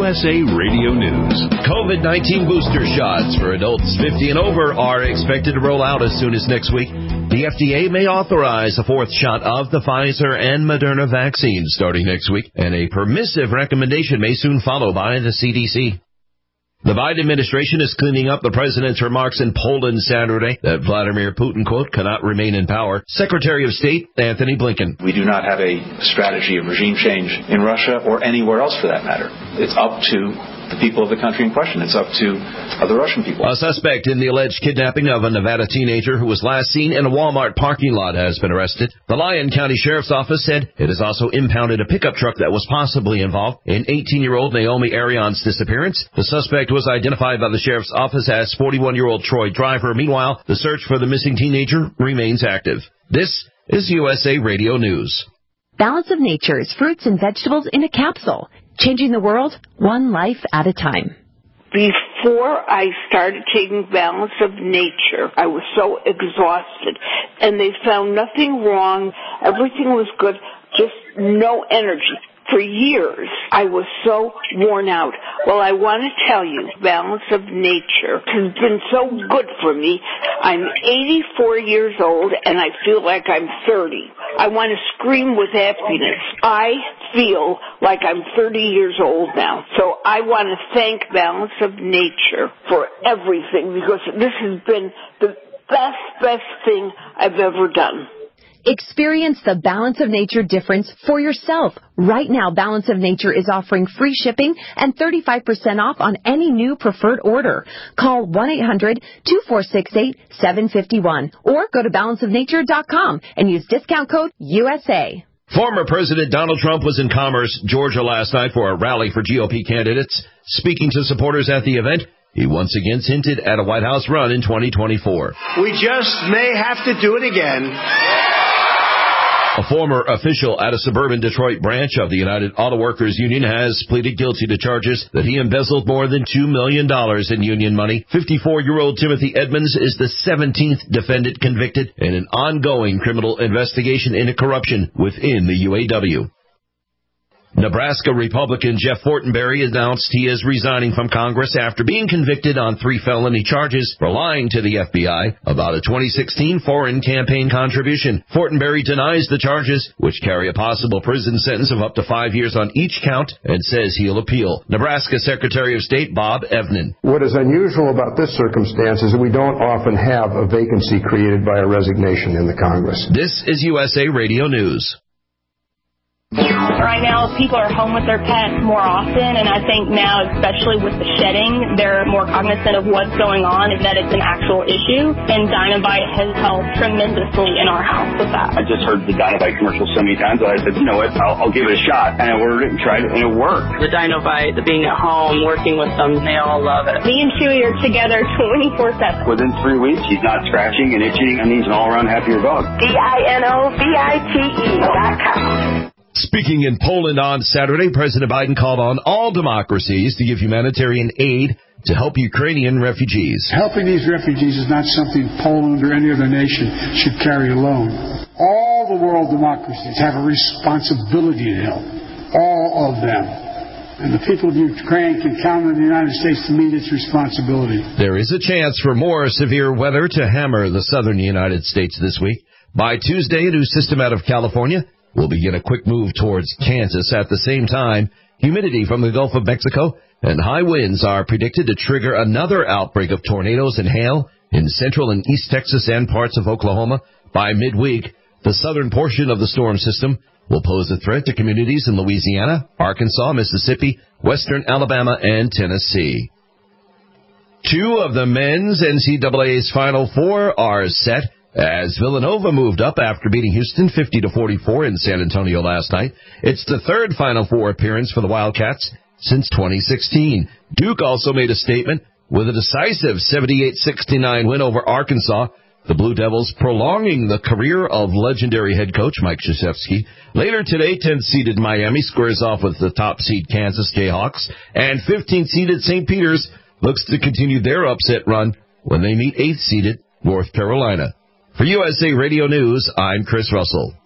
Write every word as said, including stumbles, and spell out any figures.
S A Radio News. COVID nineteen booster shots for adults fifty and over are expected to roll out as soon as next week. The F D A may authorize a fourth shot of the Pfizer and Moderna vaccines starting next week, and a permissive recommendation may soon follow by the C D C. The Biden administration is cleaning up the president's remarks in Poland Saturday that Vladimir Putin, quote, cannot remain in power. Secretary of State Antony Blinken. We do not have a strategy of regime change in Russia or anywhere else for that matter. It's up to the people of the country in question. It's up to other Russian people. A suspect in the alleged kidnapping of a Nevada teenager who was last seen in a Walmart parking lot has been arrested. The Lyon County Sheriff's Office said it has also impounded a pickup truck that was possibly involved in eighteen-year-old Naomi Arion's disappearance. The suspect was identified by the Sheriff's Office as forty-one-year-old Troy Driver. Meanwhile, the search for the missing teenager remains active. This is U S A Radio News. Balance of Nature's fruits and vegetables in a capsule. Changing the world, one life at a time. Before I started taking Balance of Nature, I was so exhausted, and they found nothing wrong. Everything was good, just no energy. For years, I was so worn out. Well, I want to tell you, Balance of Nature has been so good for me. I'm eighty-four years old, and I feel like I'm thirty. I want to scream with happiness. I feel like I'm thirty years old now. So I want to thank Balance of Nature for everything, because this has been the best, best thing I've ever done. Experience the Balance of Nature difference for yourself. Right now, Balance of Nature is offering free shipping and thirty-five percent off on any new preferred order. Call one eight hundred two four six eight seven five one or go to balance of nature dot com and use discount code U S A. Former President Donald Trump was in Commerce, Georgia last night for a rally for G O P candidates. Speaking to supporters at the event, he once again hinted at a White House run in twenty twenty-four. We just may have to do it again. A former official at a suburban Detroit branch of the United Auto Workers Union has pleaded guilty to charges that he embezzled more than two million dollars in union money. fifty-four-year-old Timothy Edmonds is the seventeenth defendant convicted in an ongoing criminal investigation into corruption within the U A W. Nebraska Republican Jeff Fortenberry announced he is resigning from Congress after being convicted on three felony charges for lying to the F B I about a twenty sixteen foreign campaign contribution. Fortenberry denies the charges, which carry a possible prison sentence of up to five years on each count, and says he'll appeal. Nebraska Secretary of State Bob Evnen. What is unusual about this circumstance is that we don't often have a vacancy created by a resignation in the Congress. This is U S A Radio News. Right now, people are home with their pets more often, and I think now, especially with the shedding, they're more cognizant of what's going on and that it's an actual issue, and Dinovite has helped tremendously in our house with that. I just heard the Dinovite commercial so many times that I said, you know what, I'll, I'll give it a shot, and I ordered it and tried it, and it worked. The Dinovite, the being at home, working with them, they all love it. Me and Chewy are together twenty-four seven. Within three weeks, he's not scratching and itching, and he's an all-around happier dog. D I N O V I T E dot com. Speaking in Poland on Saturday, President Biden called on all democracies to give humanitarian aid to help Ukrainian refugees. Helping these refugees is not something Poland or any other nation should carry alone. All the world democracies have a responsibility to help. All of them. And the people of Ukraine can count on the United States to meet its responsibility. There is a chance for more severe weather to hammer the southern United States this week. By Tuesday, a new system out of California will begin a quick move towards Kansas. At the same time, humidity from the Gulf of Mexico and high winds are predicted to trigger another outbreak of tornadoes and hail in central and east Texas and parts of Oklahoma. By midweek, the southern portion of the storm system will pose a threat to communities in Louisiana, Arkansas, Mississippi, western Alabama, and Tennessee. Two of the men's N C double A's Final Four are set as Villanova moved up after beating Houston fifty to forty-four in San Antonio last night. It's the third Final Four appearance for the Wildcats since twenty sixteen. Duke also made a statement with a decisive seventy-eight sixty-nine win over Arkansas. The Blue Devils prolonging the career of legendary head coach Mike Krzyzewski. Later today, tenth-seeded Miami squares off with the top-seed Kansas Jayhawks, and fifteenth-seeded Saint Peter's looks to continue their upset run when they meet eighth-seeded North Carolina. For U S A Radio News, I'm Chris Russell.